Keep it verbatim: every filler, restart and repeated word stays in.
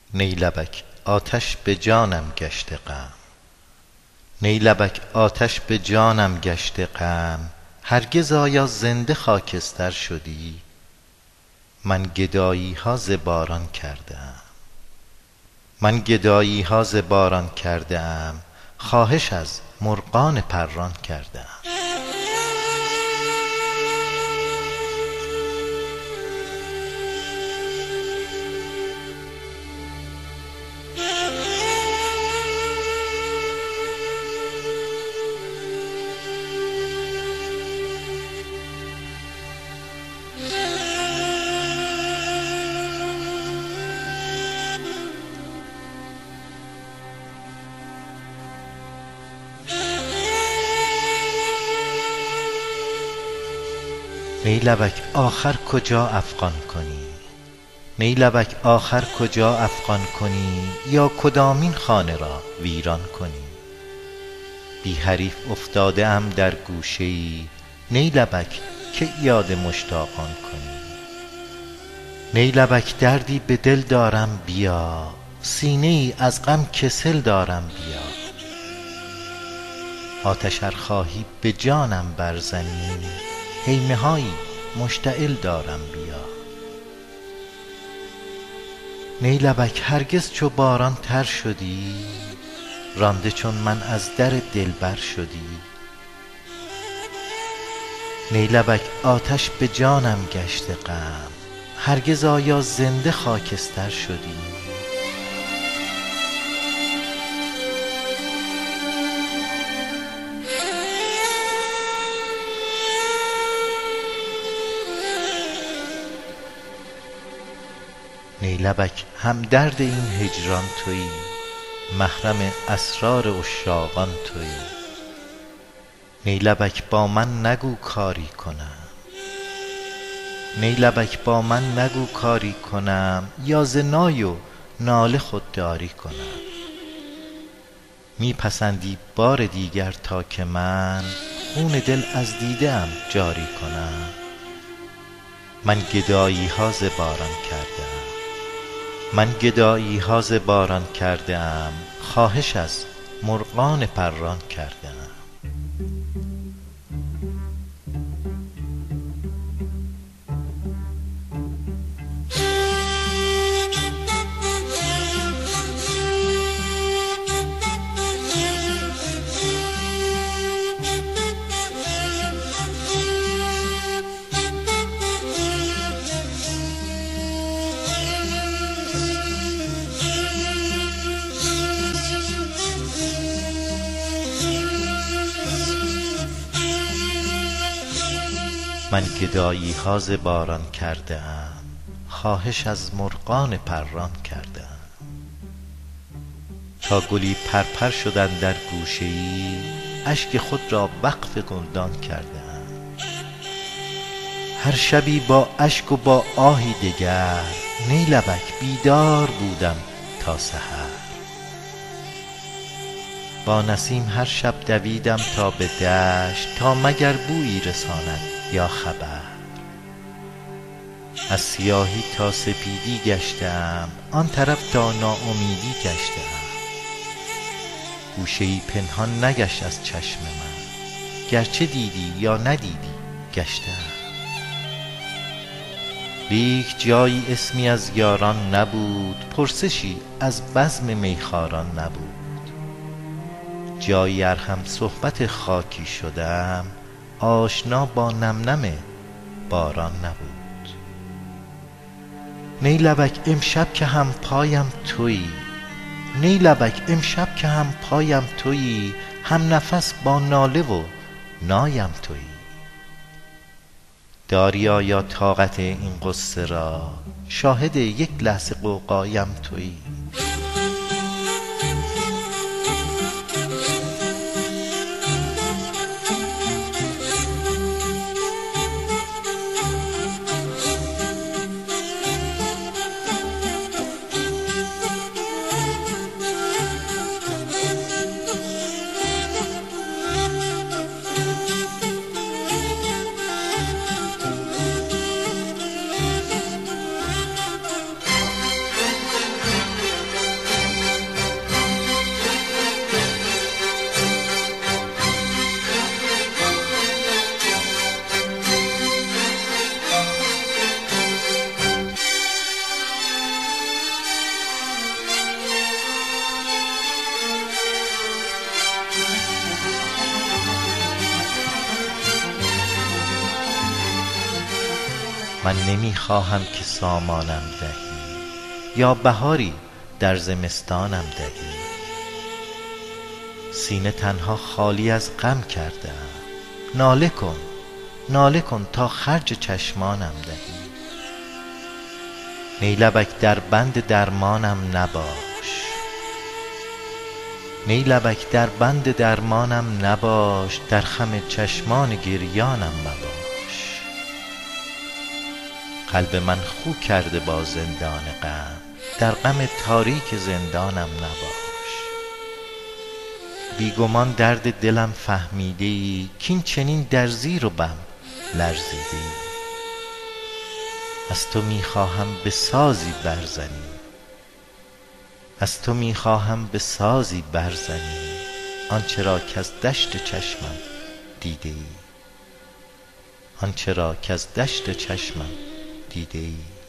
نیلبک آتش به جانم گشته غم، نیلبک آتش به جانم گشته غم. هرگز آیا زنده خاکستر شدی؟ من گدایی ها ز باران کرده ام، من گدایی ها ز باران کرده ام. خواهش از مرغان پران کرده ام. نیلبک آخر کجا افغان کنی؟ نیلبک آخر کجا افغان کنی؟ یا کدامین خانه را ویران کنی؟ بی حریف افتاده ام در گوشه ای، نیلبک که یاد مشتاقان کنی؟ نیلبک دردی به دل دارم بیا، سینه ای از غم کسل دارم بیا. آتش ار خواهی به جانم برزنی، هیمه هایی مشتعل دارم بیا. نیلبک هرگز چو باران تر شدی؟ رانده چون من از در دلبر شدی؟ نیلبک آتش به جانم گشته غم، هرگز آیا زنده خاکستر شدی؟ نیلبک همدرد این هجران تویی، محرم اسرار عشاقان تویی. نیلبک با من نگو کاری کنم، نیلبک با من نگو کاری کنم، یا ز نای و ناله خودداری کنم. می پسندی بار دیگر تا که من، خون دل از دیده ام جاری کنم. من گدایی ها ز باران کرده ام، من گدایی ها ز باران کرده ام. خواهش از مرغان پران کرده ام. من گدایی ها ز باران کرده ام، خواهش از مرغان پران کرده ام. تا گلی پرپر شد اندر گوشه ای، اشک خود را وقف گلدان کرده ام. هر شبی با اشک و با آهی دگر، نیلبک بیدار بودم تا سحر. با نسیم هر شب دویدم تا به دشت، تا مگر بویی رساند یا خبر. از سیاهی تا سپیدی گشتم، آن طرف تا ناامیدی گشتم. گوشه ای پنهان نگشت از چشم من، گرچه دیدی یا ندیدی گشتم. لیک جایی اسمی از یاران نبود، پرسشی از بزم میخواران نبود. جایی ار هم صحبت خاکی شدم، آشنا با نم نم باران نبود. نیلبک امشب که هم پایم تویی، نیلبک امشب که هم پایم تویی، هم نفس با ناله و نایم تویی. داری آیا طاقت این غصه را؟ شاهد یک لحظه غوغایم تویی. من نمی خواهم که سامانم دهی یا بهاری در زمستانم دهی. سینه تنها خالی از غم کرده‌ام، ناله کن ناله کن تا خرج چشمانم دهی. نی لبک در بند درمانم نباش، نی لبک در بند درمانم نباش، در خم چشمان گریانم مباش. قلب من خو کرده با زندان غم، در غم تاریک زندانم نباش. بی گمان درد دلم فهمیده ای، کین چنین در زیر و بم لرزیده ای. از تو می خواهم به سازی برزنی، از تو می خواهم به سازی برزنی، آنچه را کز دشت چشمم دیده ای، آنچه را کز دشت چشمم دیده ای.